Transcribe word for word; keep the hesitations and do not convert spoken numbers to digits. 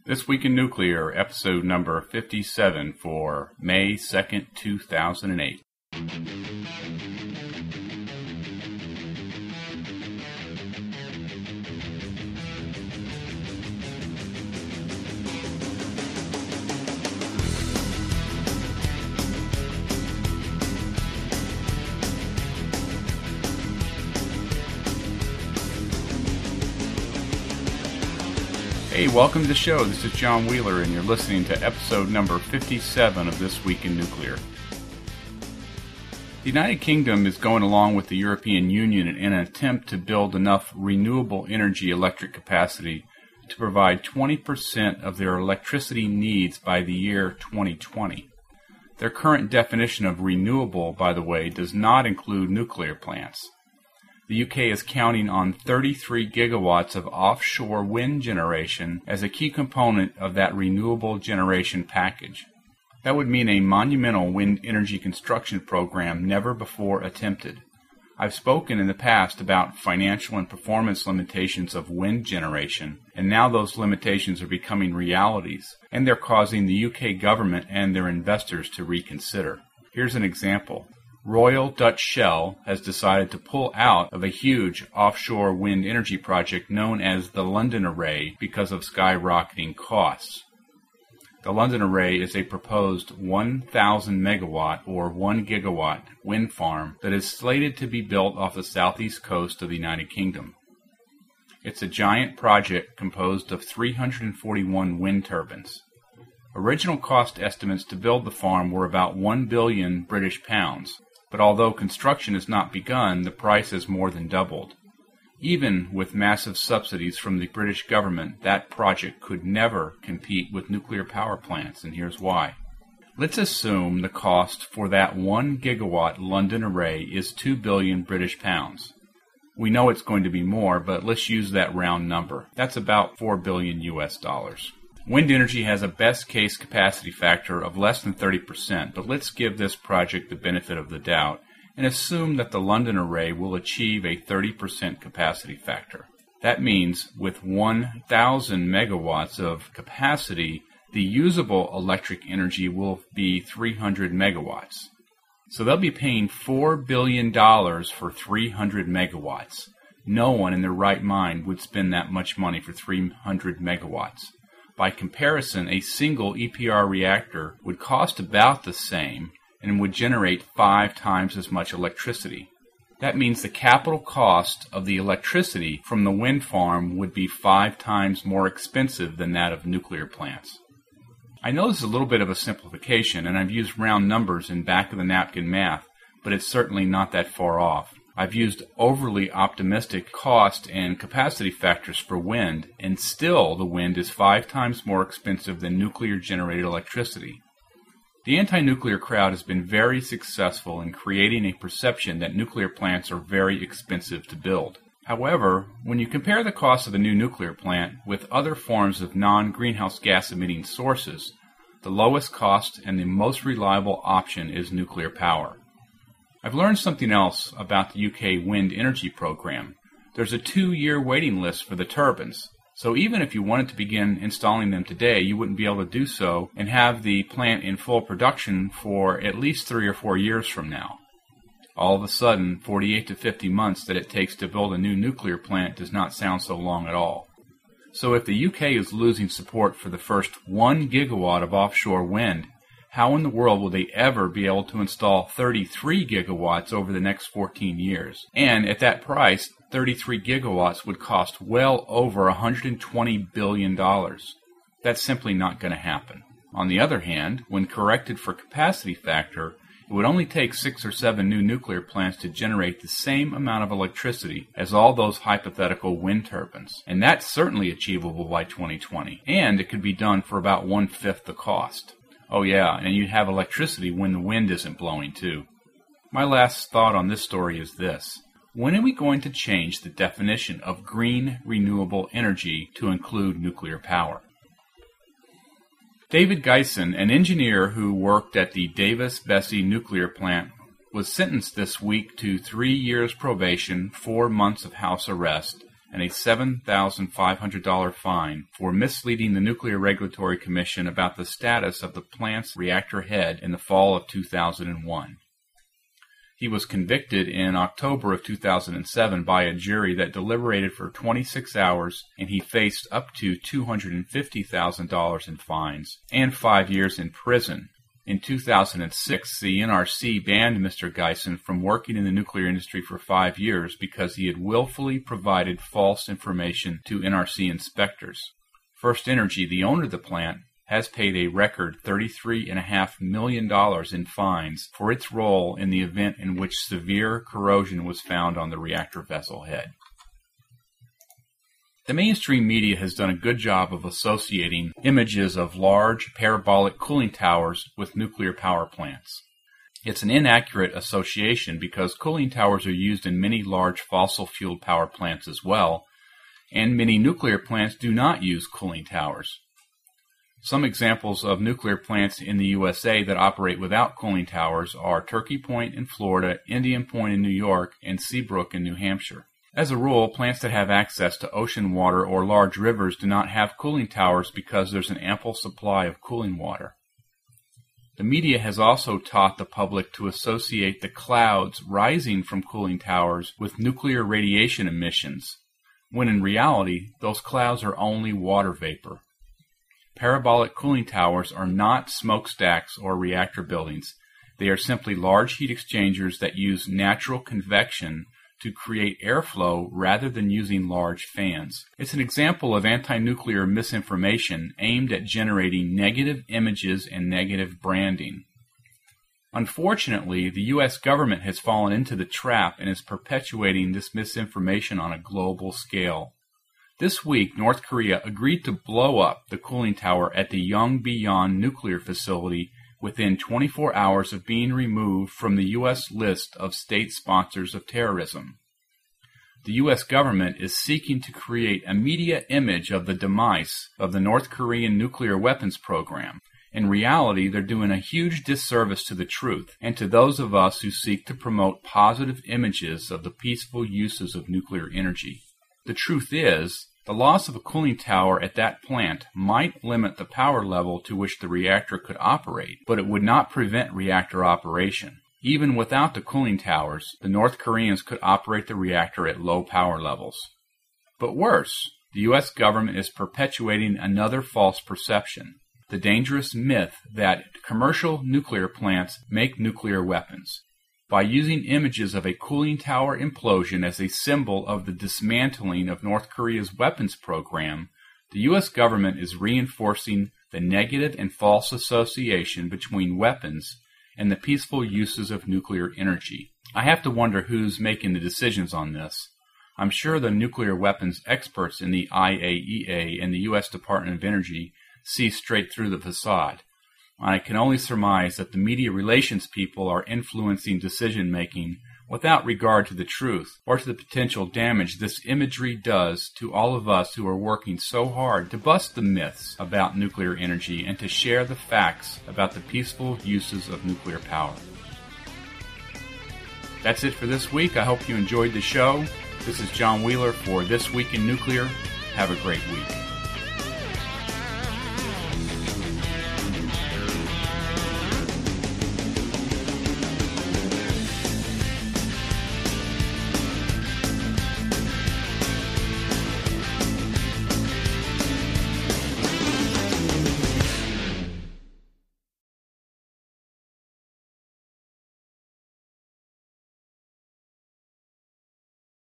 This Week in Nuclear, episode number fifty-seven for May second, two thousand eight. Hey, welcome to the show. This is John Wheeler, and you're listening to episode number fifty-seven of This Week in Nuclear. The United Kingdom is going along with the European Union in an attempt to build enough renewable energy electric capacity to provide twenty percent of their electricity needs by the year twenty twenty. Their current definition of renewable, by the way, does not include nuclear plants. The U K is counting on thirty-three gigawatts of offshore wind generation as a key component of that renewable generation package. That would mean a monumental wind energy construction program never before attempted. I've spoken in the past about financial and performance limitations of wind generation, and now those limitations are becoming realities, and they're causing the U K government and their investors to reconsider. Here's an example. Royal Dutch Shell has decided to pull out of a huge offshore wind energy project known as the London Array because of skyrocketing costs. The London Array is a proposed one thousand megawatt or one gigawatt wind farm that is slated to be built off the southeast coast of the United Kingdom. It's a giant project composed of three hundred forty-one wind turbines. Original cost estimates to build the farm were about one billion British pounds. But although construction has not begun, the price has more than doubled. Even with massive subsidies from the British government, that project could never compete with nuclear power plants, and here's why. Let's assume the cost for that one gigawatt London Array is two billion British pounds. We know it's going to be more, but let's use that round number. That's about four billion U S dollars. Wind energy has a best-case capacity factor of less than thirty percent, but let's give this project the benefit of the doubt and assume that the London Array will achieve a thirty percent capacity factor. That means with one thousand megawatts of capacity, the usable electric energy will be three hundred megawatts. So they'll be paying four billion dollars for three hundred megawatts. No one in their right mind would spend that much money for three hundred megawatts. By comparison, a single E P R reactor would cost about the same and would generate five times as much electricity. That means the capital cost of the electricity from the wind farm would be five times more expensive than that of nuclear plants. I know this is a little bit of a simplification, and I've used round numbers in back-of-the-napkin math, but it's certainly not that far off. I've used overly optimistic cost and capacity factors for wind, and still the wind is five times more expensive than nuclear-generated electricity. The anti-nuclear crowd has been very successful in creating a perception that nuclear plants are very expensive to build. However, when you compare the cost of a new nuclear plant with other forms of non-greenhouse gas emitting sources, the lowest cost and the most reliable option is nuclear power. I've learned something else about the U K wind energy program. There's a two-year waiting list for the turbines, so even if you wanted to begin installing them today, you wouldn't be able to do so and have the plant in full production for at least three or four years from now. All of a sudden, forty-eight to fifty months that it takes to build a new nuclear plant does not sound so long at all. So if the U K is losing support for the first one gigawatt of offshore wind, how in the world will they ever be able to install thirty-three gigawatts over the next fourteen years? And at that price, thirty-three gigawatts would cost well over one hundred twenty billion dollars. That's simply not going to happen. On the other hand, when corrected for capacity factor, it would only take six or seven new nuclear plants to generate the same amount of electricity as all those hypothetical wind turbines. And that's certainly achievable by twenty twenty. And it could be done for about one-fifth the cost. Oh yeah, and you'd have electricity when the wind isn't blowing too. My last thought on this story is this. When are we going to change the definition of green renewable energy to include nuclear power? David Geisen, an engineer who worked at the Davis-Besse nuclear plant, was sentenced this week to three years probation, four months of house arrest, and a seven thousand five hundred dollars fine for misleading the Nuclear Regulatory Commission about the status of the plant's reactor head in the fall of two thousand one. He was convicted in October of two thousand seven by a jury that deliberated for twenty-six hours, and he faced up to two hundred fifty thousand dollars in fines and five years in prison. In two thousand six, the N R C banned Mister Geisen from working in the nuclear industry for five years because he had willfully provided false information to N R C inspectors. First Energy, the owner of the plant, has paid a record thirty-three point five million dollars in fines for its role in the event in which severe corrosion was found on the reactor vessel head. The mainstream media has done a good job of associating images of large parabolic cooling towers with nuclear power plants. It's an inaccurate association because cooling towers are used in many large fossil-fueled power plants as well, and many nuclear plants do not use cooling towers. Some examples of nuclear plants in the U S A that operate without cooling towers are Turkey Point in Florida, Indian Point in New York, and Seabrook in New Hampshire. As a rule, plants that have access to ocean water or large rivers do not have cooling towers because there's an ample supply of cooling water. The media has also taught the public to associate the clouds rising from cooling towers with nuclear radiation emissions, when in reality, those clouds are only water vapor. Parabolic cooling towers are not smokestacks or reactor buildings. They are simply large heat exchangers that use natural convection to create airflow rather than using large fans. It's an example of anti-nuclear misinformation aimed at generating negative images and negative branding. Unfortunately, the U S government has fallen into the trap and is perpetuating this misinformation on a global scale. This week, North Korea agreed to blow up the cooling tower at the Yongbyon nuclear facility within twenty-four hours of being removed from the U S list of state sponsors of terrorism. The U S government is seeking to create a media image of the demise of the North Korean nuclear weapons program. In reality, they're doing a huge disservice to the truth and to those of us who seek to promote positive images of the peaceful uses of nuclear energy. The truth is, the loss of a cooling tower at that plant might limit the power level to which the reactor could operate, but it would not prevent reactor operation. Even without the cooling towers, the North Koreans could operate the reactor at low power levels. But worse, the U S government is perpetuating another false perception, the dangerous myth that commercial nuclear plants make nuclear weapons. By using images of a cooling tower implosion as a symbol of the dismantling of North Korea's weapons program, the U S government is reinforcing the negative and false association between weapons and the peaceful uses of nuclear energy. I have to wonder who's making the decisions on this. I'm sure the nuclear weapons experts in the I A E A and the U S Department of Energy see straight through the facade. I can only surmise that the media relations people are influencing decision-making without regard to the truth or to the potential damage this imagery does to all of us who are working so hard to bust the myths about nuclear energy and to share the facts about the peaceful uses of nuclear power. That's it for this week. I hope you enjoyed the show. This is John Wheeler for This Week in Nuclear. Have a great week.